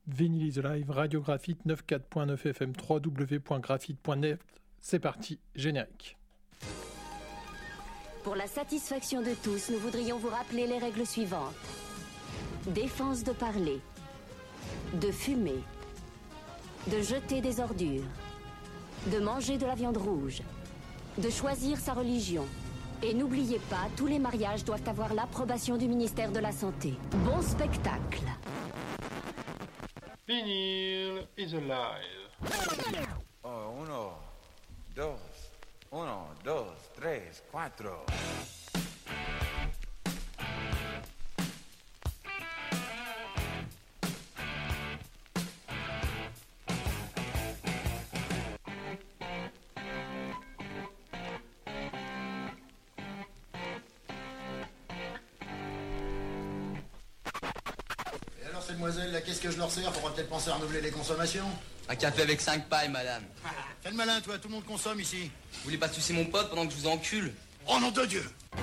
Vinyl is Alive, Radio Graphite, 94.9 FM, www.graphite.net. C'est parti, générique. Pour la satisfaction de tous, nous voudrions vous rappeler les règles suivantes. Défense de parler, de fumer, de jeter des ordures, de manger de la viande rouge, de choisir sa religion. Et n'oubliez pas, tous les mariages doivent avoir l'approbation du ministère de la Santé. Bon spectacle. Vinyl is alive. Oh, 1, 2, 3, 4. Mademoiselle, là, qu'est-ce que je leur sers? Faudra peut-être penser à renouveler les consommations. Un café avec 5 pailles, madame. Fais le malin, toi, tout le monde consomme ici. Vous voulez pas sucer mon pote pendant que je vous encule? Oh nom de Dieu!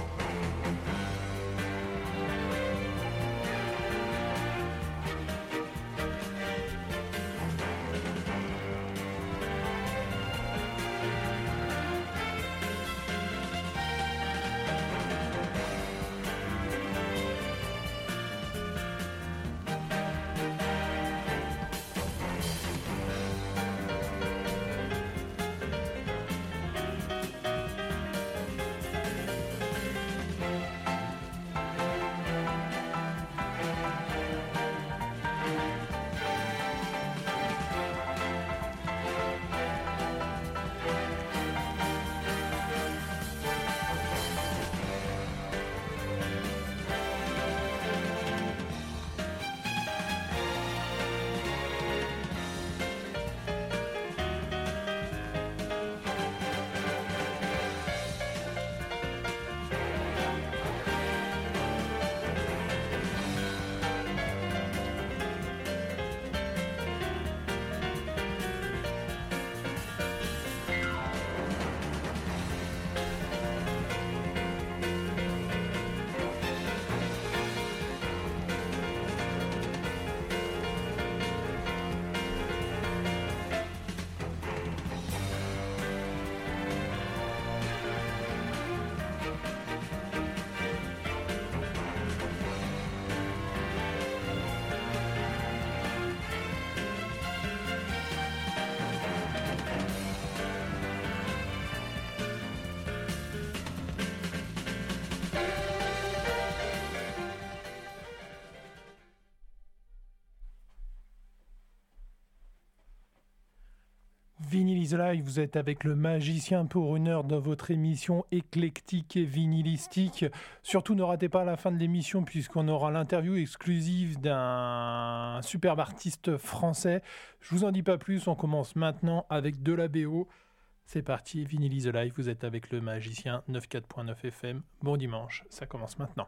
Vinyl is Alive, vous êtes avec le magicien pour une heure dans votre émission éclectique et vinylistique. Surtout ne ratez pas la fin de l'émission puisqu'on aura l'interview exclusive d'un superbe artiste français. Je vous en dis pas plus, on commence maintenant avec de la BO. C'est parti, Vinyl is Alive, vous êtes avec le magicien 94.9 FM. Bon dimanche, ça commence maintenant.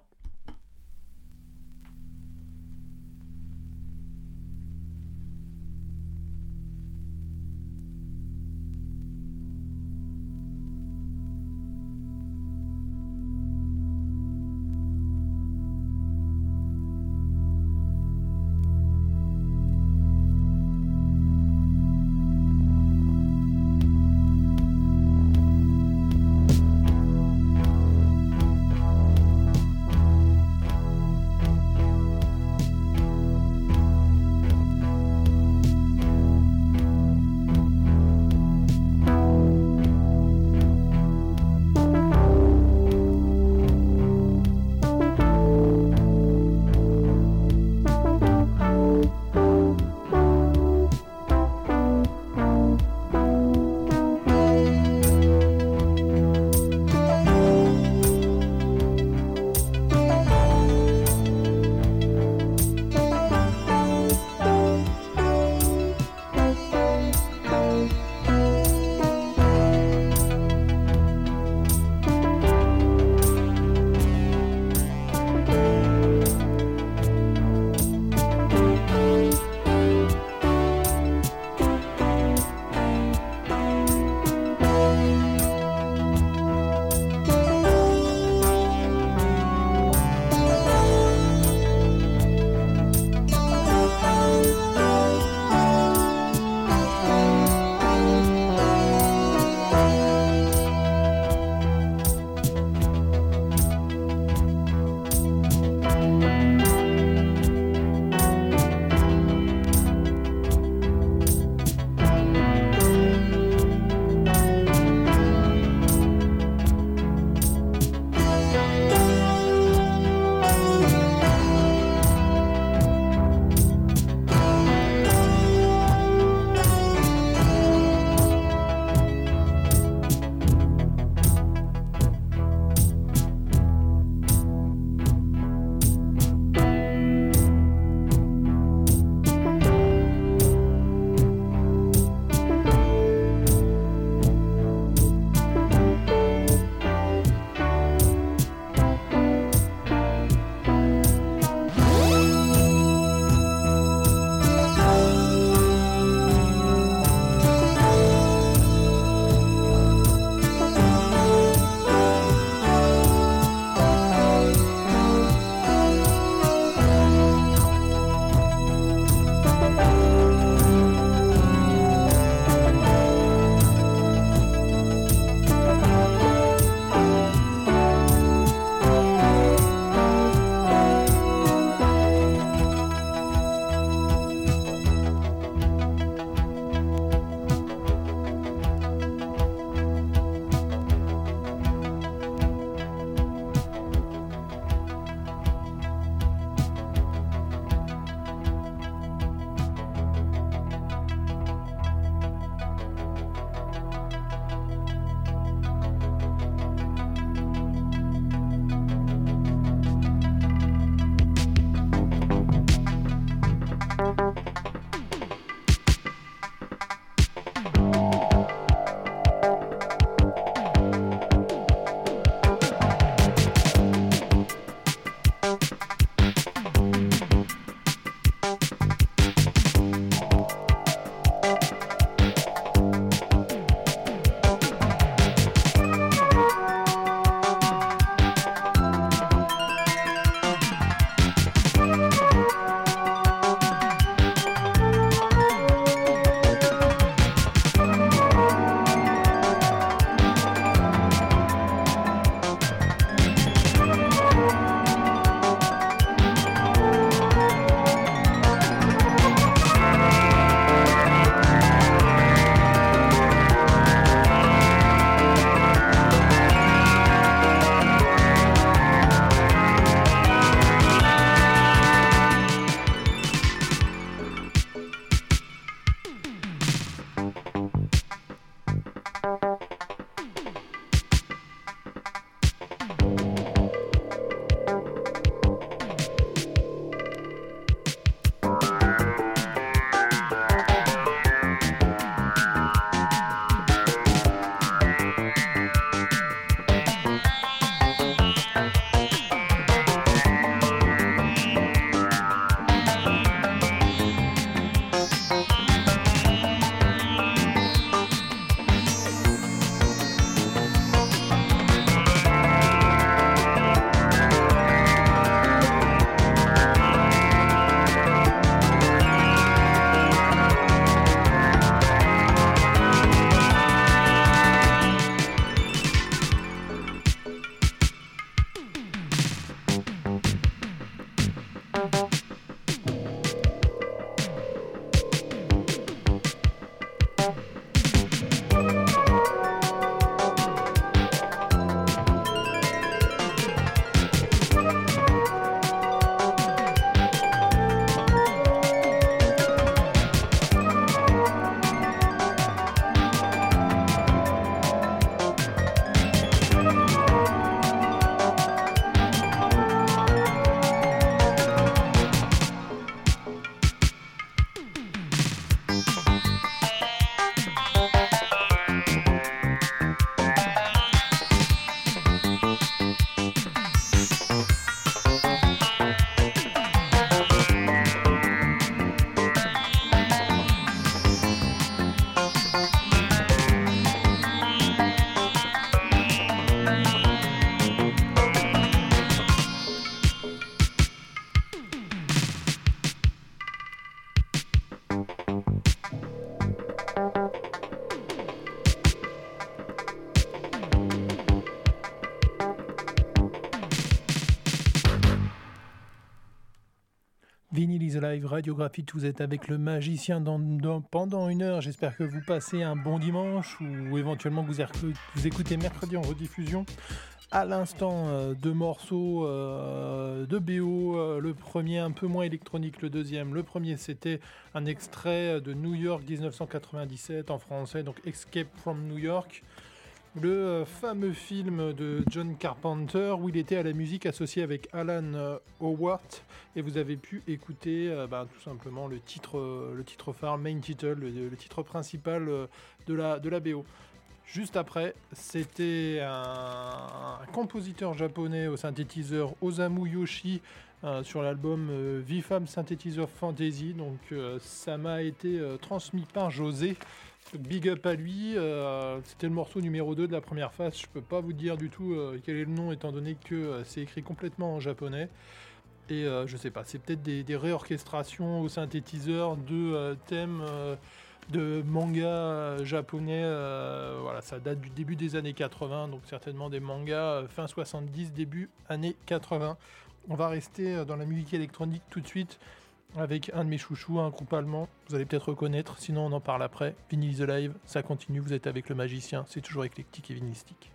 Vinyl is Alive, Radio Graphite, vous êtes avec le magicien pendant 1 heure. J'espère que vous passez un bon dimanche ou éventuellement que vous écoutez mercredi en rediffusion. À l'instant, 2 morceaux de BO, le premier un peu moins électronique, le deuxième. Le premier, c'était un extrait de New York 1997 en français, donc Escape from New York. Le fameux film de John Carpenter où il était à la musique associé avec Alan Howard, et vous avez pu écouter tout simplement le titre phare, main title, le titre principal de la BO. Juste après, c'était un compositeur japonais au synthétiseur Osamu Yoshi sur l'album V-Fab Synthesizer Fantasy, donc ça m'a été transmis par José. Big up à lui, c'était le morceau numéro 2 de la première phase. Je peux pas vous dire du tout quel est le nom étant donné que c'est écrit complètement en japonais. Et je sais pas, c'est peut-être des réorchestrations au synthétiseur de thèmes de manga japonais. Voilà, ça date du début des années 80, donc certainement des mangas fin 70, début années 80. On va rester dans la musique électronique tout de suite avec un de mes chouchous, un groupe allemand, vous allez peut-être reconnaître, sinon on en parle après. Vinyl is Alive, ça continue, vous êtes avec le magicien, c'est toujours éclectique et vinylistique.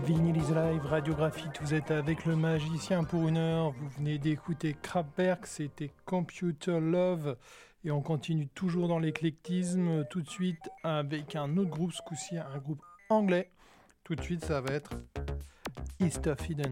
Vinyl is Live, Radiographite, vous êtes avec le magicien pour une heure. Vous venez d'écouter Kraftwerk, c'était Computer Love. Et on continue toujours dans l'éclectisme, tout de suite avec un autre groupe, ce coup-ci un groupe anglais. Tout de suite, ça va être East of Eden.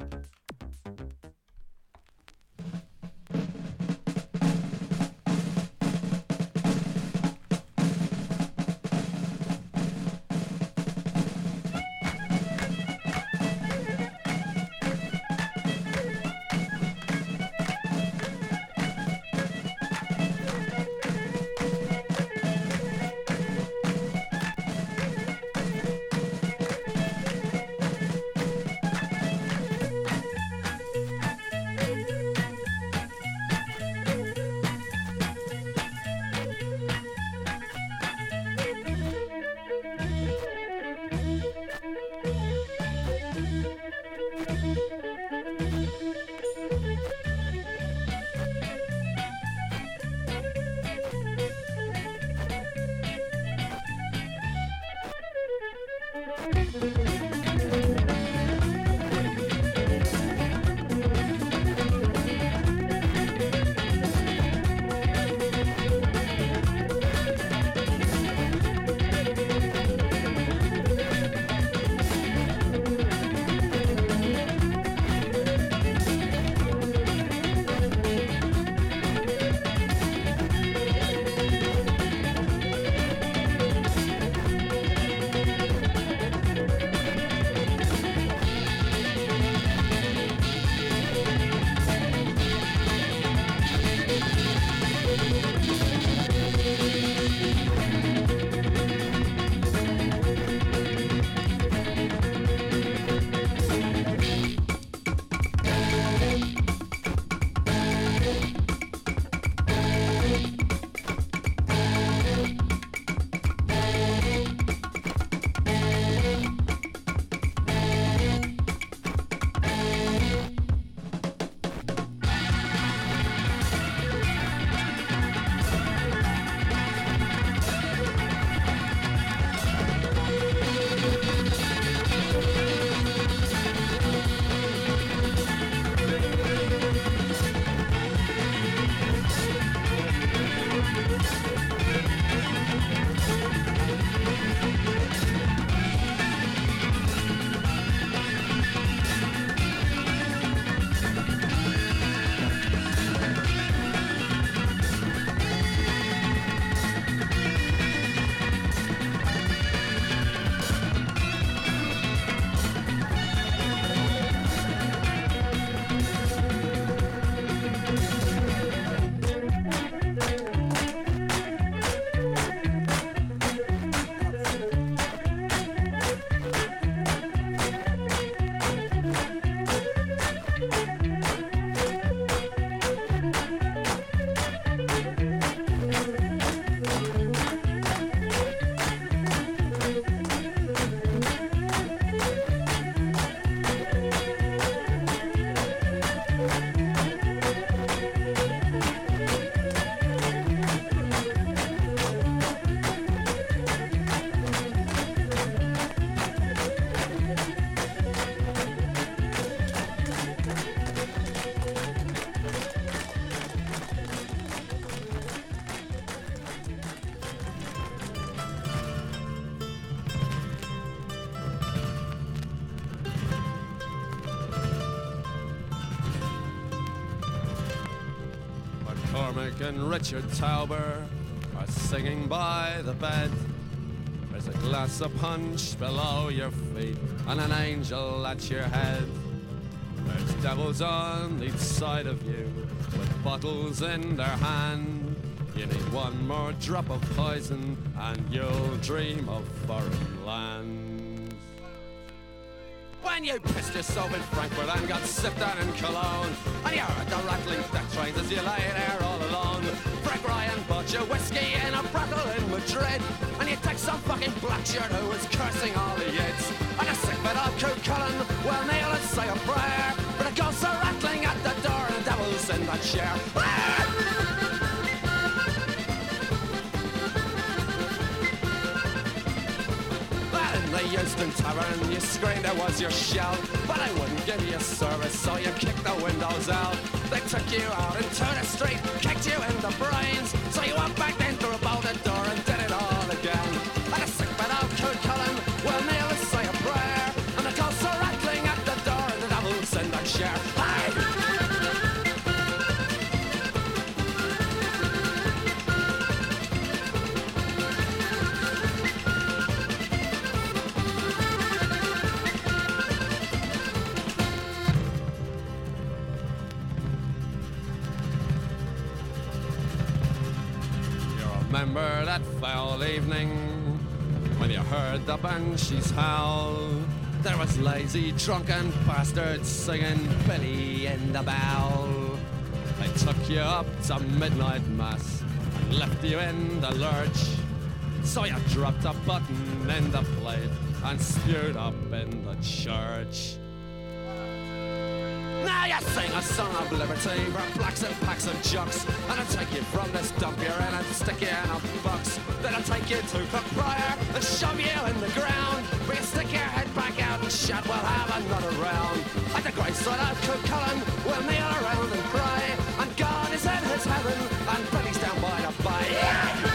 McCormick and Richard Tauber are singing by the bed. There's a glass of punch below your feet and an angel at your head. There's devils on each side of you with bottles in their hand. You need one more drop of poison and you'll dream of foreign lands. When you pissed yourself in Frankfurt and got sipped down in Cologne, and you're at the rattling death trains as you lay there all alone. Frank Ryan bought you whiskey in a brothel in Madrid, and you take some fucking black shirt who was cursing all the yids. And a sick bit of Coo Cullen, well kneel and say a prayer, but the ghosts are rattling at the door and the devil's in that chair. They used to open tavern, you screamed it was your shout, but I wouldn't give you service, so you kicked the windows out. They took you out into the street, kicked you in the brains, so you went back then through about the door and did it all again. And a sick bit of Coot Cullen will kneel and say a prayer, and the ghosts are rattling at the door and the devil's in their share. Remember that foul evening when you heard the banshees howl? There was lazy, drunken bastards singing Billy in the Bowl. They took you up to midnight mass and left you in the lurch. So you dropped a button in the plate and spewed up in the church. Now you sing a song of liberty for blacks and packs of jocks, and I'll take you from this dump you're in and stick you in a box. Then I'll take you to Cookbriar and shove you in the ground, where you stick your head back out and shout, we'll have another round. At the great side of Coot Cullen, we'll kneel around and cry, and God is in his heaven, and Billy's down by the bay. Yeah!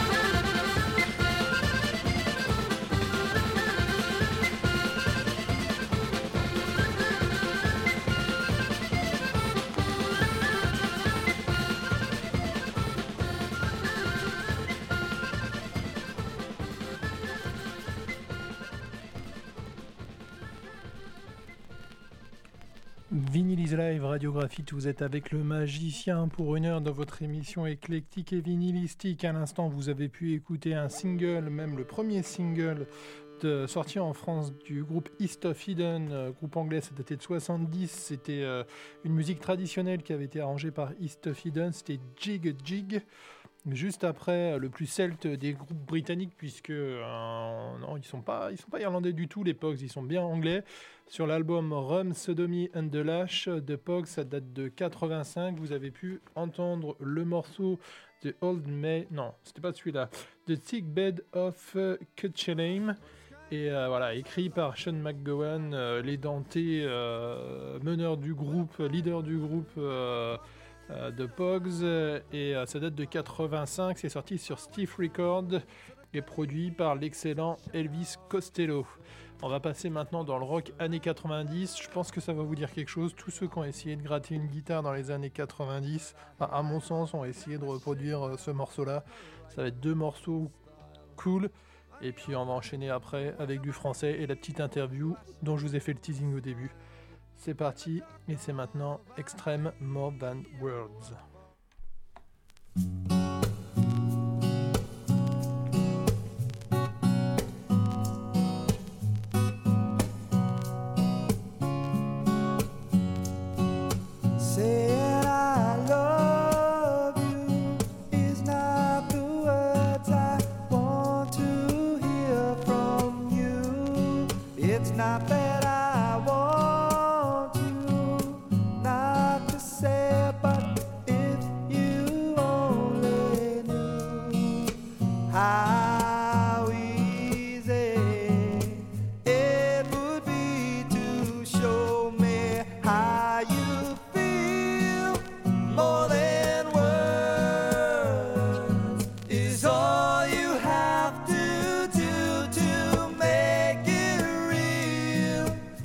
Vinyl is Live, Radiographite, vous êtes avec le magicien pour une heure dans votre émission éclectique et vinylistique. À l'instant, vous avez pu écouter un single, même le premier single sorti en France du groupe East of Eden, groupe anglais, ça datait de 70. C'était une musique traditionnelle qui avait été arrangée par East of Eden, c'était Jig Jig. Juste après, le plus celte des groupes britanniques, puisque non, ils sont pas irlandais du tout, les Pogues, ils sont bien anglais. Sur l'album Rum, Sodomy and the Lash de Pogues, ça date de 85. Vous avez pu entendre le morceau de Old May, non, c'était pas celui-là, The Sick Bed of Cutchelame. Et voilà, écrit par Sean McGowan, l'édenté meneur du groupe, leader du groupe de Pogues, et ça date de 85, c'est sorti sur Stiff Records et produit par l'excellent Elvis Costello. On va passer maintenant dans le rock années 90, je pense que ça va vous dire quelque chose. Tous ceux qui ont essayé de gratter une guitare dans les années 90, à mon sens, ont essayé de reproduire ce morceau-là. Ça va être deux morceaux cool, et puis on va enchaîner après avec du français et la petite interview dont je vous ai fait le teasing au début. C'est parti, et c'est maintenant Extreme More Than Words. Saying I love you is not the words I want to hear from you. It's not that I want you not to say, but if you only knew how easy it would be to show me how you feel. More than words is all you have to do to make it real.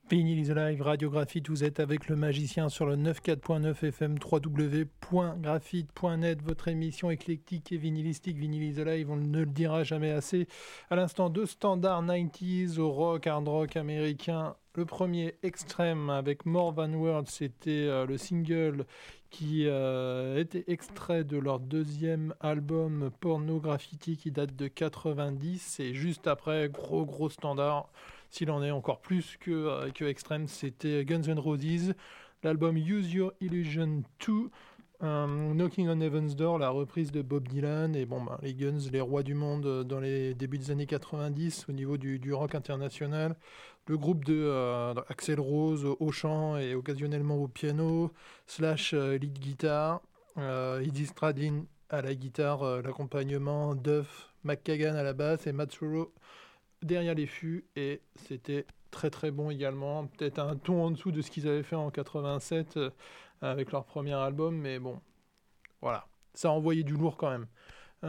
Vinyl is Alive, Radio Graphite, vous êtes avec le magicien sur le 94.9 FM, www.graphite.net, votre émission éclectique et vinylistique. Vinyl is Alive, on ne le dira jamais assez. À l'instant, deux standards 90s au rock, hard rock américain. Le premier, Extreme, avec More Than Words, c'était le single qui était extrait de leur deuxième album Porno Graffiti qui date de 90. Et juste après, gros standard. S'il en est encore plus que Extreme, c'était Guns N' Roses, l'album Use Your Illusion 2, Knocking on Heaven's Door, la reprise de Bob Dylan, et les Guns, les rois du monde dans les débuts des années 90 au niveau du rock international, le groupe de Axl Rose au chant et occasionnellement au piano, Slash lead guitare, Izzy Stradlin à la guitare, l'accompagnement, Duff McKagan à la basse et Matt Sorum derrière les fûts, et c'était très bon également, peut-être un ton en dessous de ce qu'ils avaient fait en 87 avec leur premier album, mais bon, voilà, ça a envoyé du lourd quand même.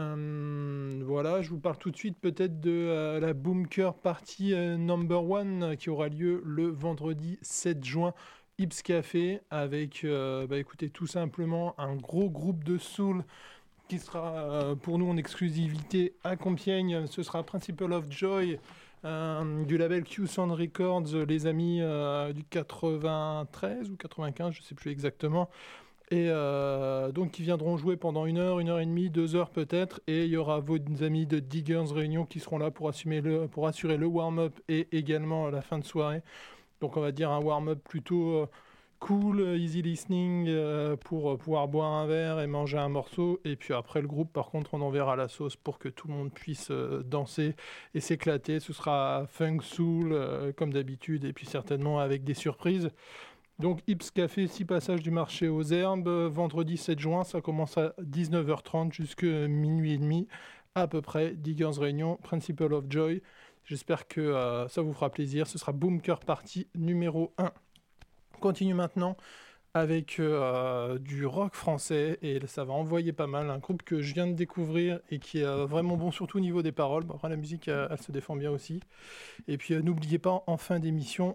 Voilà, je vous parle tout de suite peut-être de la Boomker Party number 1 qui aura lieu le vendredi 7 juin, Ips Café, avec, écoutez, tout simplement un gros groupe de soul qui sera pour nous en exclusivité à Compiègne. Ce sera Principle of Joy du label Q-Sound Records, les amis du 93 ou 95, je ne sais plus exactement. Et donc qui viendront jouer pendant 1 heure, 1 heure et demie, 2 heures peut-être. Et il y aura vos amis de Diggers Réunion qui seront là pour assurer le warm-up et également la fin de soirée. Donc on va dire un warm-up plutôt cool, easy listening pour pouvoir boire un verre et manger un morceau. Et puis après le groupe, par contre, on enverra la sauce pour que tout le monde puisse danser et s'éclater. Ce sera funk soul comme d'habitude et puis certainement avec des surprises. Donc Ips Café, 6 passages du marché aux Herbes, vendredi 7 juin, ça commence à 19h30 jusqu'à minuit et demi à peu près. Diggers Réunion, Principle of Joy. J'espère que ça vous fera plaisir. Ce sera Boomker Party numéro 1. On continue maintenant avec du rock français et ça va envoyer pas mal. Un groupe que je viens de découvrir et qui est vraiment bon, surtout au niveau des paroles. Bon, après, la musique, elle se défend bien aussi. Et puis, n'oubliez pas, en fin d'émission,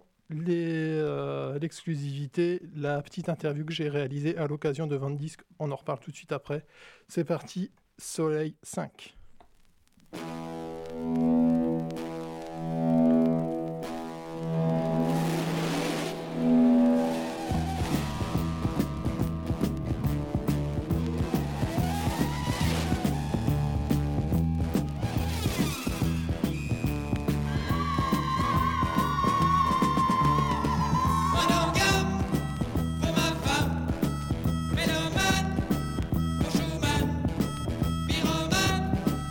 l'exclusivité, la petite interview que j'ai réalisée à l'occasion de Vente Disque. On en reparle tout de suite après. C'est parti, Soleil 5. Mélomane, Schumann, pyromane,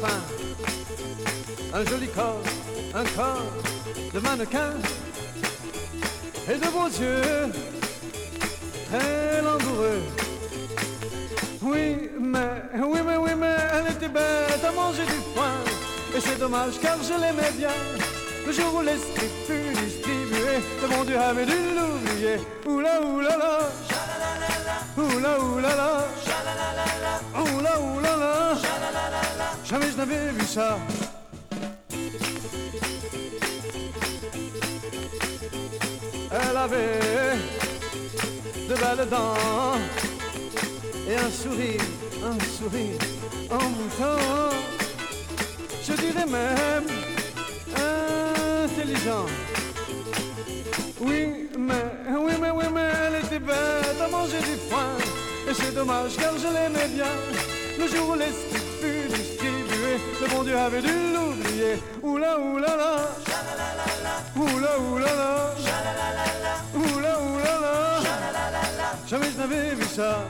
fin, un joli corps, un corps de mannequin et de beaux yeux très langoureux. Oui, mais elle était bête à manger du foin. Et c'est dommage car je l'aimais bien. Le jour où l'esprit fut distribué, le bon Dieu avait dû l'oublier. Oula oula la, oula oula la, oula oula la, jamais je n'avais vu ça. Elle avait de belles dents et un sourire en mouton. Je dirais même intelligent. Oui, mais elle était bête à manger du foin. Et c'est dommage car je l'aimais bien. Le jour où l'esprit fut distribué, le bon Dieu avait dû l'oublier. Oula oula la, oula oula la, oula oula la, jamais je n'avais vu ça.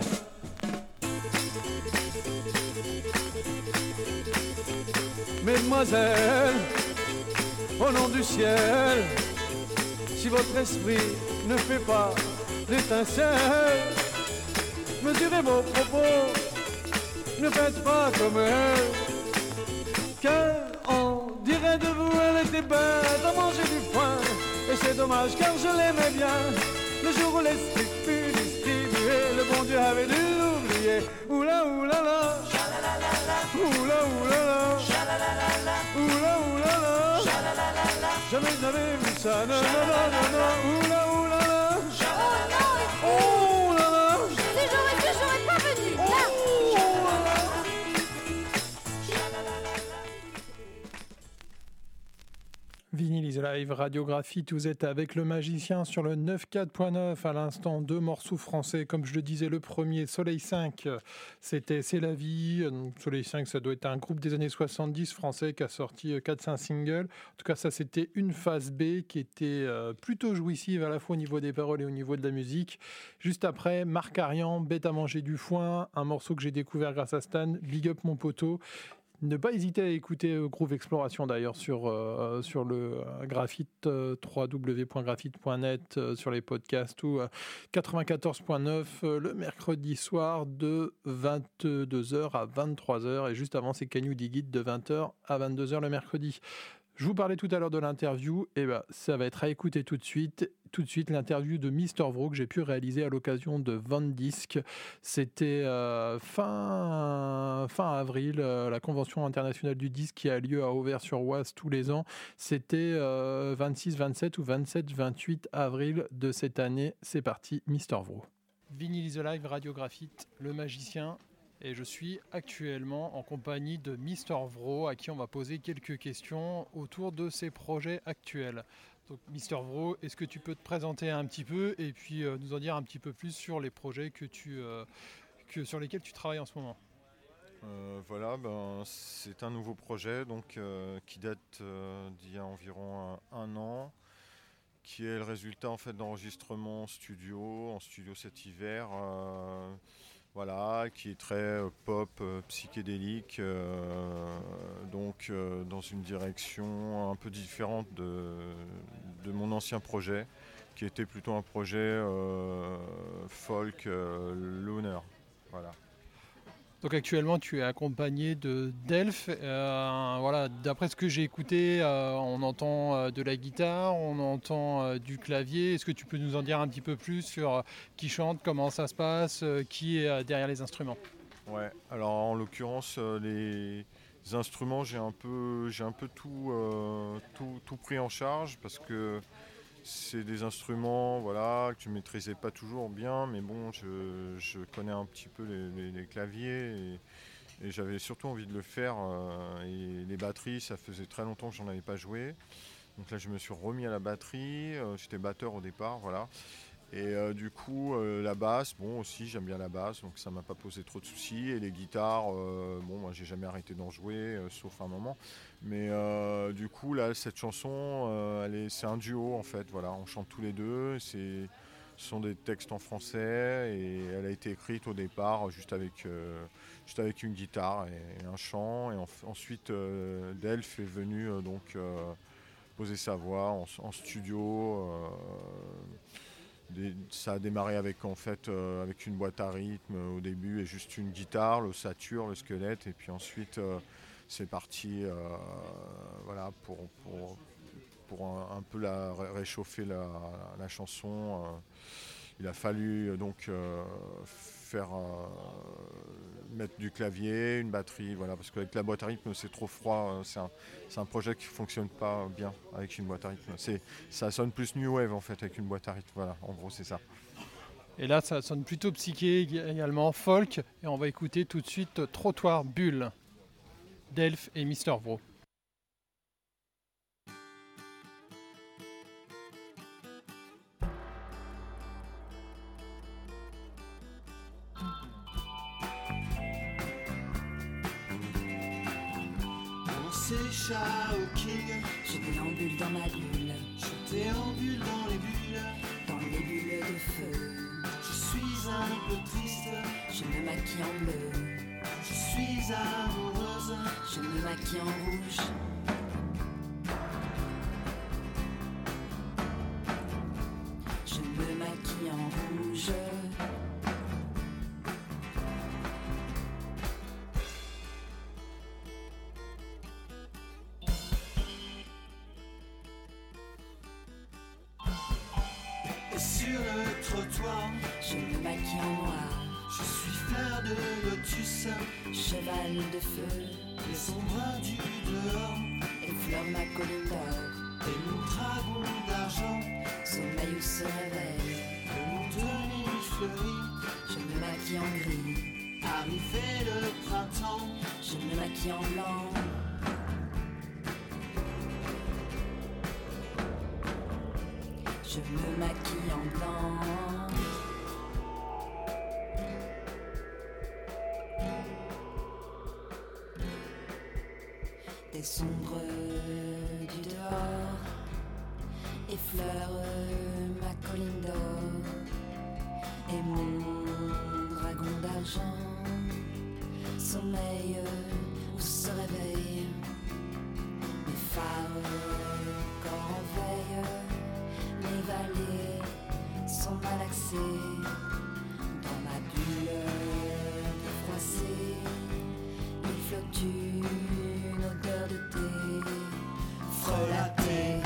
Mesdemoiselles, au nom du ciel, si votre esprit ne fait pas d'étincelle, mesurez vos propos, ne faites pas comme elle. Car on dirait de vous, elle était bête à manger du foin. Et c'est dommage car je l'aimais bien. Le jour où l'esprit fut distribué, le bon Dieu avait dû l'oublier. Oula oula la, oula oula la, oula oula la, jamais je n'avais vu ça. Non, non, non, non, non, oula oula la, oh là là, Si j'aurais pu, j'aurais pas venu. Vinyl is Live, radiographie, vous êtes avec le magicien sur le 94.9. À l'instant, 2 morceaux français. Comme je le disais, le premier, Soleil 5, c'était C'est la vie. Soleil 5, ça doit être un groupe des années 70 français qui a sorti 4-5 singles. En tout cas, ça, c'était une phase B qui était plutôt jouissive à la fois au niveau des paroles et au niveau de la musique. Juste après, Marc Arian, Bête à manger du foin, un morceau que j'ai découvert grâce à Stan, Big Up mon poteau. Ne pas hésiter à écouter Groove Exploration d'ailleurs sur le graphite, www.graphite.net, sur les podcasts ou 94.9 le mercredi soir de 22h à 23h et juste avant c'est Can You Dig It de 20h à 22h le mercredi. Je vous parlais tout à l'heure de l'interview, et ça va être à écouter tout de suite. Tout de suite, l'interview de Mr. Vro que j'ai pu réaliser à l'occasion de Vendisc. C'était fin avril, la convention internationale du disque qui a lieu à Auvers-sur-Oise tous les ans. C'était 26, 27 ou 27, 28 avril de cette année. C'est parti, Mr. Vro. Vinyl is Alive, radiographite, le magicien. Et je suis actuellement en compagnie de Mr. Vro, à qui on va poser quelques questions autour de ses projets actuels. Donc, Mr. Vro, est-ce que tu peux te présenter un petit peu et puis nous en dire un petit peu plus sur les projets sur lesquels tu travailles en ce moment? Voilà, c'est un nouveau projet donc, qui date d'il y a environ un an, qui est le résultat en fait d'enregistrements en studio cet hiver. Voilà, qui est très pop, psychédélique, donc dans une direction un peu différente de mon ancien projet, qui était plutôt un projet folk loner. Voilà. Donc actuellement tu es accompagné de Delph. Voilà, d'après ce que j'ai écouté, on entend de la guitare, on entend du clavier. Est-ce que tu peux nous en dire un petit peu plus sur qui chante, comment ça se passe, qui est derrière les instruments? Ouais, alors en l'occurrence les instruments j'ai un peu tout pris en charge parce que c'est des instruments voilà, que je ne maîtrisais pas toujours bien, mais bon, je connais un petit peu les claviers et j'avais surtout envie de le faire. Et les batteries, ça faisait très longtemps que j'en avais pas joué. Donc là, je me suis remis à la batterie. J'étais batteur au départ, voilà. Et du coup, la basse, bon aussi, j'aime bien la basse, donc ça m'a pas posé trop de soucis. Et les guitares, bon, moi, j'ai jamais arrêté d'en jouer, sauf un moment. Mais du coup, là, cette chanson, c'est un duo en fait. Voilà, on chante tous les deux. C'est Ce sont des textes en français et elle a été écrite au départ juste avec une guitare et un chant. Et ensuite, Delph est venu poser sa voix en studio. Ça a démarré avec une boîte à rythme au début et juste une guitare, l'ossature, le squelette. Et puis ensuite, c'est parti pour un peu réchauffer la chanson. Il a fallu mettre du clavier, une batterie, parce qu'avec la boîte à rythme c'est trop froid, c'est un projet qui ne fonctionne pas bien avec une boîte à rythme. Ça sonne plus new wave en fait avec une boîte à rythme, en gros c'est ça. Et là ça sonne plutôt psyché également, folk, et on va écouter tout de suite Trottoir Bulle, Delph et Mr. Vro. Je déambule dans ma bulle. Je déambule dans les bulles. Dans les bulles de feu. Je suis un peu triste. Je me maquille en bleu. Je suis amoureuse. Je me maquille en rouge. Je me maquille en rouge. Je me maquille en noir. Je suis fleur de lotus. Cheval de feu. Les ombres du dehors. Effleure ma colline d'or. Et mon dragon d'argent. Sommeil ou se réveille. Le monde de nuit fleuri. Je me maquille en gris. Arrivé le printemps. Je me maquille en blanc. Je me maquille en blanc. Des sombres du dehors effleurent ma colline d'or et mon dragon d'argent sommeille ou se réveille. Mes phares quand en veille, mes vallées sont malaxées dans ma bulle froissée. Il flotte une odeur de thé frelaté.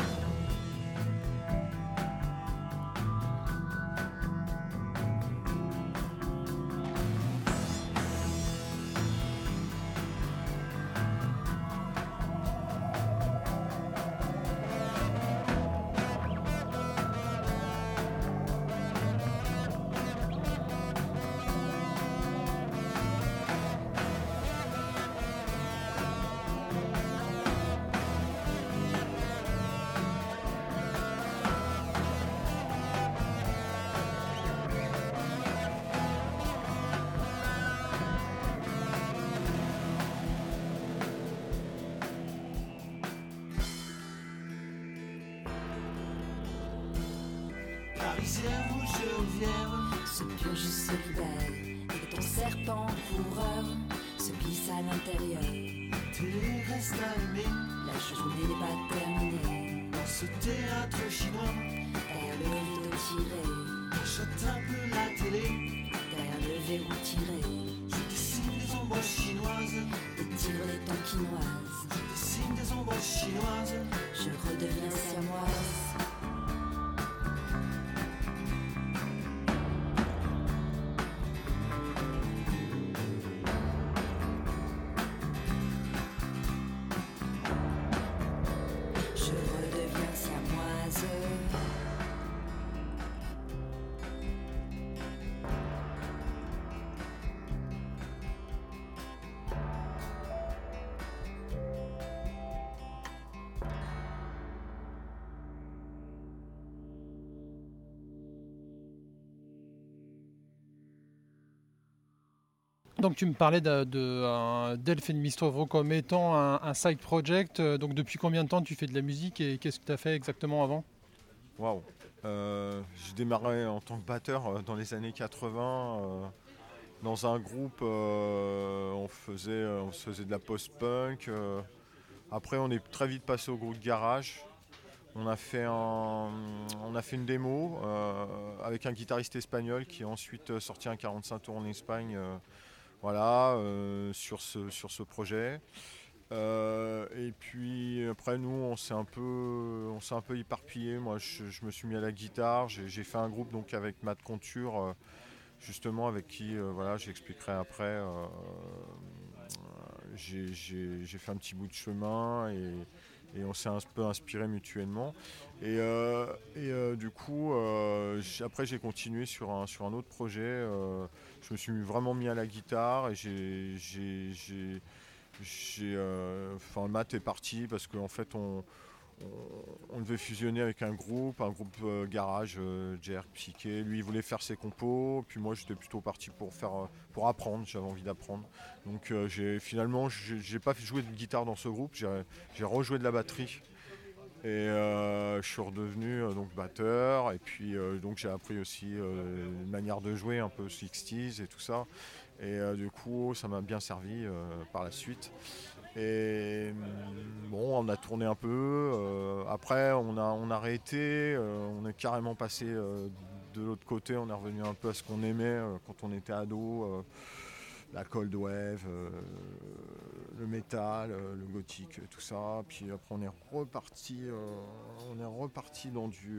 Parisienne ou Geneviève, ce purge se libère et ton serpent coureur se glisse à l'intérieur. Télé reste allumée, la journée n'est pas terminée. Dans ce théâtre chinois, derrière le rideau tiré, j'achote un peu la télé, derrière le verrou tiré. Je dessine des ombres chinoises, étire les tonkinoises. Je dessine des ombres chinoises, je redeviens siamoise. Donc tu me parlais de Delph et de Mr. Vro comme étant un side project. Donc depuis combien de temps tu fais de la musique et qu'est-ce que tu as fait exactement avant ? Waouh. J'ai démarré en tant que batteur dans les années 80 dans un groupe. On faisait de la post-punk. Après, on est très vite passé au groupe de garage. On a fait une démo avec un guitariste espagnol qui a ensuite sorti un 45 tours en Espagne. Sur ce projet. Et puis après nous on s'est un peu éparpillé. Moi je me suis mis à la guitare, j'ai fait un groupe donc avec Matt Conture justement avec qui j'expliquerai après. J'ai fait un petit bout de chemin et on s'est un peu inspiré mutuellement du coup après j'ai continué sur un autre projet. Je me suis vraiment mis à la guitare et Matt est parti parce qu'en fait on devait fusionner avec un groupe garage, Jerk, Psyché. Lui il voulait faire ses compos, puis moi j'étais plutôt parti pour apprendre, j'avais envie d'apprendre. Donc j'ai pas joué de guitare dans ce groupe, j'ai rejoué de la batterie. Et je suis redevenu donc batteur et puis donc j'ai appris aussi une manière de jouer un peu 60s et tout ça. Et du coup ça m'a bien servi par la suite. Et bon, on a tourné un peu. Après on a arrêté, on est carrément passé de l'autre côté, on est revenu un peu à ce qu'on aimait quand on était ado. La cold wave, le métal, le gothique, tout ça. Puis après on est reparti dans du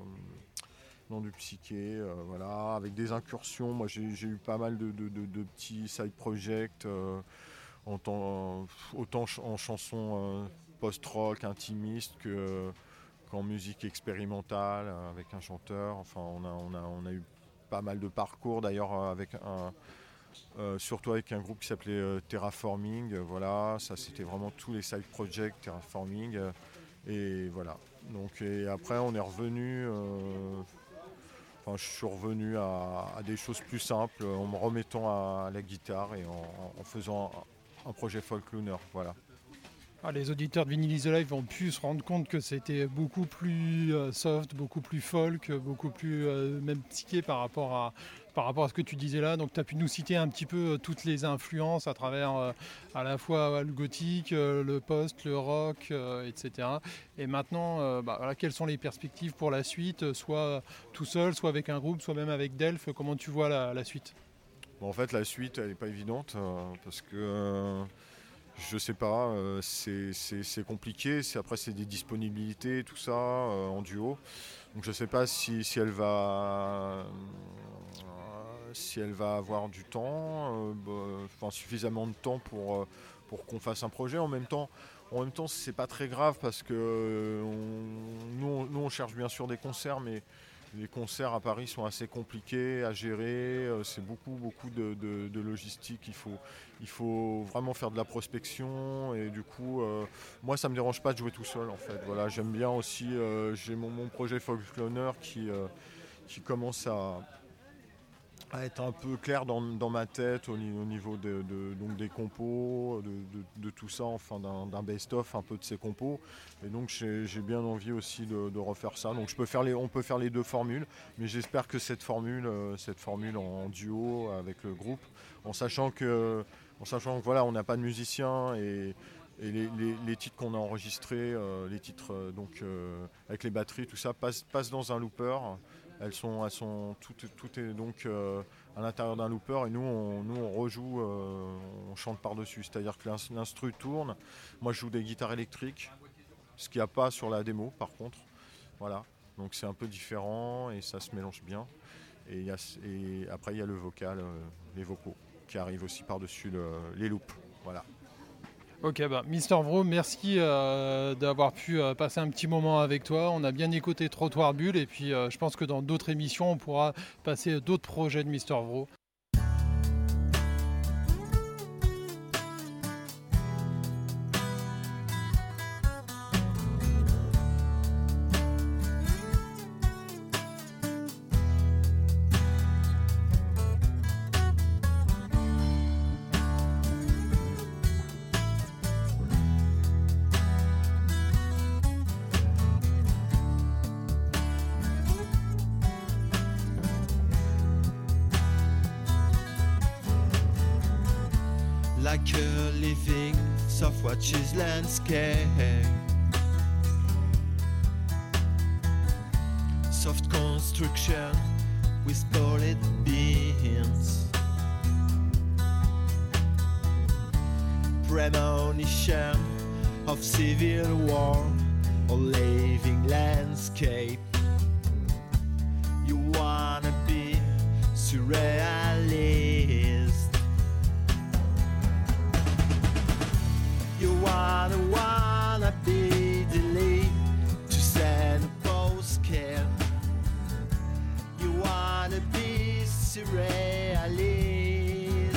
psyché, avec des incursions. Moi j'ai eu pas mal de petits side projects, autant en chansons post-rock, intimistes qu'en musique expérimentale avec un chanteur. Enfin on a eu pas mal de parcours d'ailleurs surtout avec un groupe qui s'appelait Terraforming, ça c'était vraiment tous les side projects Terraforming et voilà. Donc et après on est revenu, je suis revenu à des choses plus simples en me remettant à la guitare et en faisant un projet Folklooner, voilà. Les auditeurs de Vinyl is Alive ont pu se rendre compte que c'était beaucoup plus soft, beaucoup plus folk, beaucoup plus même psyché par rapport à ce que tu disais là. Donc tu as pu nous citer un petit peu toutes les influences à travers à la fois le gothique, le post, le rock, etc. Et maintenant, quelles sont les perspectives pour la suite, soit tout seul, soit avec un groupe, soit même avec Delph? Comment tu vois la suite? En fait, la suite, elle n'est pas évidente parce que... je sais pas, c'est compliqué. Après, c'est des disponibilités, tout ça, en duo. Donc, je sais pas si elle va avoir du temps, suffisamment de temps pour qu'on fasse un projet. En même temps, c'est pas très grave parce que nous, on cherche bien sûr des concerts, mais les concerts à Paris sont assez compliqués à gérer, c'est beaucoup de logistique, il faut vraiment faire de la prospection et du coup moi ça me dérange pas de jouer tout seul en fait. Voilà, j'aime bien aussi, j'ai mon projet Folklooner qui commence à être un peu clair dans ma tête au niveau donc des compos, de tout ça, enfin d'un best-of un peu de ces compos. Et donc j'ai bien envie aussi de refaire ça. Donc on peut faire les deux formules, mais j'espère que cette formule en duo avec le groupe, en sachant que voilà, on n'a pas de musicien et les titres qu'on a enregistrés, les titres donc avec les batteries, tout ça passe dans un looper. Elles sont tout est donc à l'intérieur d'un looper et nous on rejoue, on chante par-dessus. C'est-à-dire que l'instru tourne. Moi je joue des guitares électriques, ce qu'il n'y a pas sur la démo par contre. Voilà. Donc c'est un peu différent et ça se mélange bien. Et après il y a le vocal, les vocaux qui arrivent aussi par-dessus les loops. Voilà. Ok, Mister Vroom, merci d'avoir pu passer un petit moment avec toi. On a bien écouté Trottoir Bulle et puis je pense que dans d'autres émissions, on pourra passer d'autres projets de Mister Vroom. like a living soft watches landscape. Soft construction with solid beams. Premonition of civil war or living landscape. You wanna be surrealist. You wanna be delayed to send a postcard. You wanna be surrealist.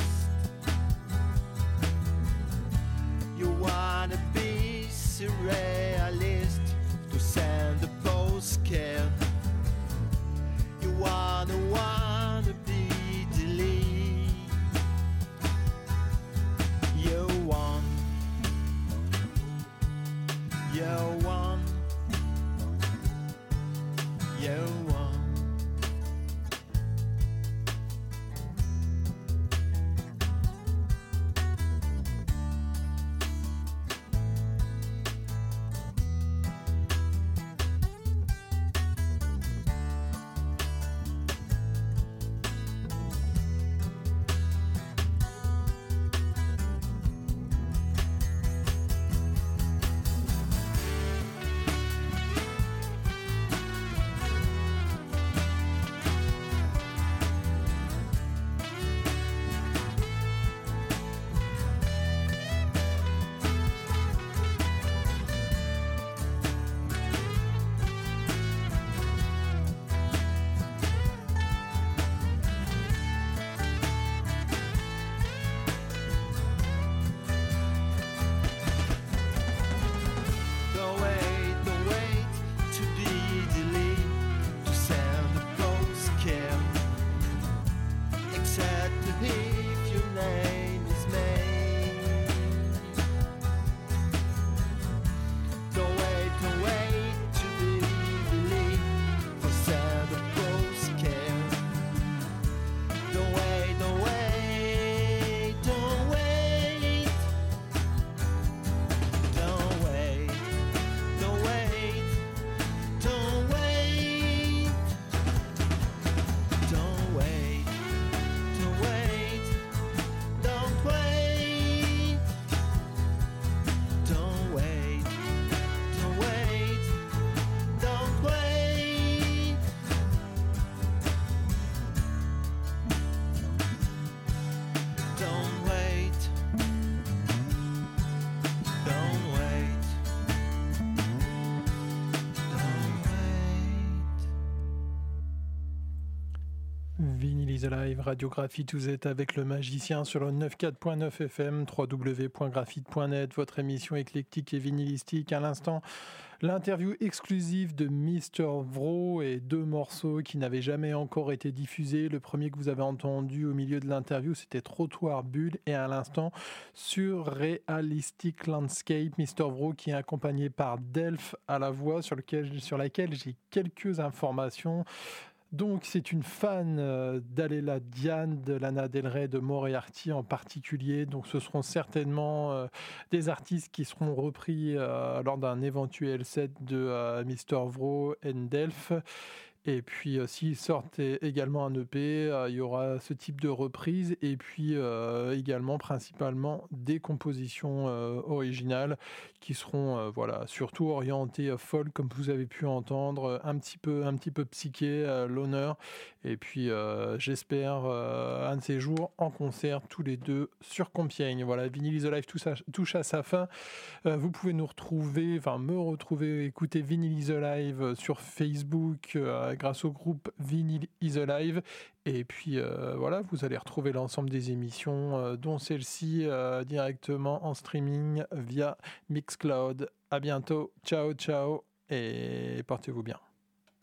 You wanna be surrealist to send a postcard. You wanna be delayed. You want. Vinyl is Alive, Radiographite, vous êtes avec le magicien sur le 94.9 FM, www.graphite.net, votre émission éclectique et vinylistique. À l'instant, l'interview exclusive de Mr. Vro et 2 morceaux qui n'avaient jamais encore été diffusés. Le premier que vous avez entendu au milieu de l'interview, c'était Trottoir Bulle, et à l'instant, Surrealistic Landscape, Mr. Vro qui est accompagné par Delph à la voix, sur laquelle j'ai quelques informations. Donc c'est une fan d'Alela Diane, de Lana Del Rey, de Moriarty en particulier. Donc ce seront certainement des artistes qui seront repris lors d'un éventuel set de Mr. Vro et Delph. Et puis s'ils sortent également un EP, il y aura ce type de reprise, et puis également principalement des compositions originales qui seront surtout orientées folk, comme vous avez pu entendre, un petit peu psyché, l'honneur, et puis j'espère un de ces jours en concert tous les deux sur Compiègne. Voilà, Vinyl is Alive touche à sa fin. Vous pouvez me retrouver, écouter Vinyl is Alive sur Facebook grâce au groupe Vinyl is Alive. Et puis vous allez retrouver l'ensemble des émissions, dont celle-ci directement en streaming via Mixcloud. À bientôt, ciao et portez-vous bien.